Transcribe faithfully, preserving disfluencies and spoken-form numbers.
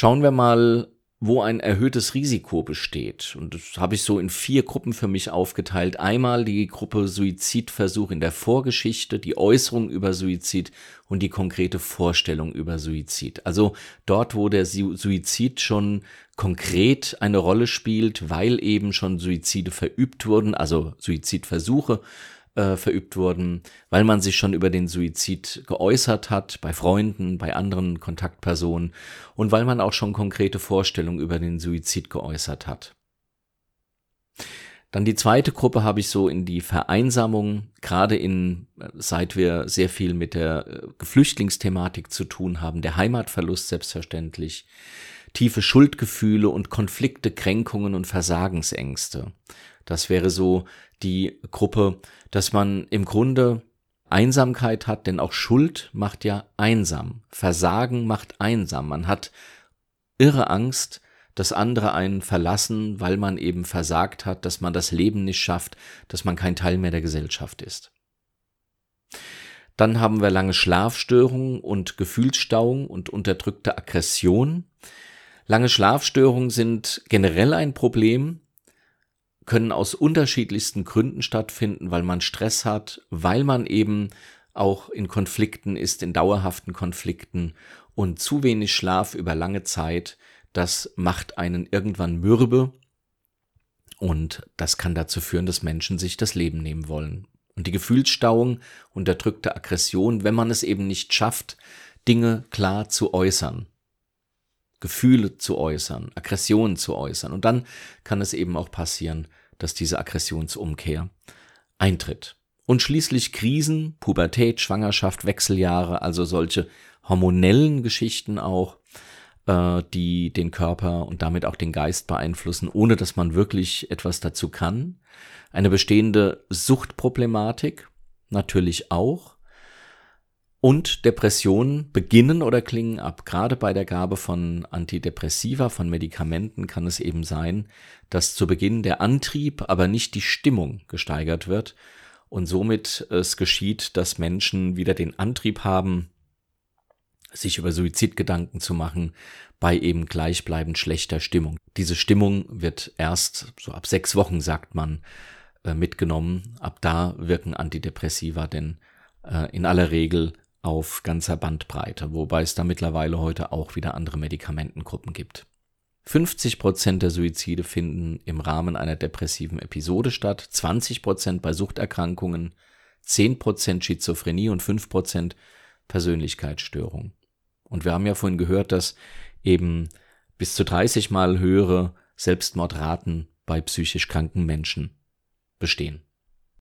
Schauen wir mal, wo ein erhöhtes Risiko besteht. Und das habe ich so in vier Gruppen für mich aufgeteilt. Einmal die Gruppe Suizidversuch in der Vorgeschichte, die Äußerung über Suizid und die konkrete Vorstellung über Suizid. Also dort, wo der Suizid schon konkret eine Rolle spielt, weil eben schon Suizide verübt wurden, also Suizidversuche äh, verübt wurden, weil man sich schon über den Suizid geäußert hat, bei Freunden, bei anderen Kontaktpersonen und weil man auch schon konkrete Vorstellungen über den Suizid geäußert hat. Dann die zweite Gruppe habe ich so in die Vereinsamung, gerade in, seit wir sehr viel mit der Flüchtlingsthematik zu tun haben, der Heimatverlust selbstverständlich, tiefe Schuldgefühle und Konflikte, Kränkungen und Versagensängste. Das wäre so die Gruppe, dass man im Grunde Einsamkeit hat, denn auch Schuld macht ja einsam. Versagen macht einsam. Man hat irre Angst, dass andere einen verlassen, weil man eben versagt hat, dass man das Leben nicht schafft, dass man kein Teil mehr der Gesellschaft ist. Dann haben wir lange Schlafstörungen und Gefühlsstauung und unterdrückte Aggression. Lange Schlafstörungen sind generell ein Problem, können aus unterschiedlichsten Gründen stattfinden, weil man Stress hat, weil man eben auch in Konflikten ist, in dauerhaften Konflikten, und zu wenig Schlaf über lange Zeit, das macht einen irgendwann mürbe und das kann dazu führen, dass Menschen sich das Leben nehmen wollen. Und die Gefühlsstauung, unterdrückte Aggression, wenn man es eben nicht schafft, Dinge klar zu äußern, Gefühle zu äußern, Aggressionen zu äußern. Und dann kann es eben auch passieren, dass diese Aggressionsumkehr eintritt. Und schließlich Krisen, Pubertät, Schwangerschaft, Wechseljahre, also solche hormonellen Geschichten auch, äh, die den Körper und damit auch den Geist beeinflussen, ohne dass man wirklich etwas dazu kann. Eine bestehende Suchtproblematik natürlich auch. Und Depressionen beginnen oder klingen ab. Gerade bei der Gabe von Antidepressiva, von Medikamenten kann es eben sein, dass zu Beginn der Antrieb, aber nicht die Stimmung gesteigert wird und somit es geschieht, dass Menschen wieder den Antrieb haben, sich über Suizidgedanken zu machen, bei eben gleichbleibend schlechter Stimmung. Diese Stimmung wird erst so ab sechs Wochen, sagt man, mitgenommen. Ab da wirken Antidepressiva denn in aller Regel auf ganzer Bandbreite, wobei es da mittlerweile heute auch wieder andere Medikamentengruppen gibt. fünfzig Prozent der Suizide finden im Rahmen einer depressiven Episode statt, zwanzig Prozent bei Suchterkrankungen, zehn Prozent Schizophrenie und fünf Prozent Persönlichkeitsstörung. Und wir haben ja vorhin gehört, dass eben bis zu dreißig Mal höhere Selbstmordraten bei psychisch kranken Menschen bestehen.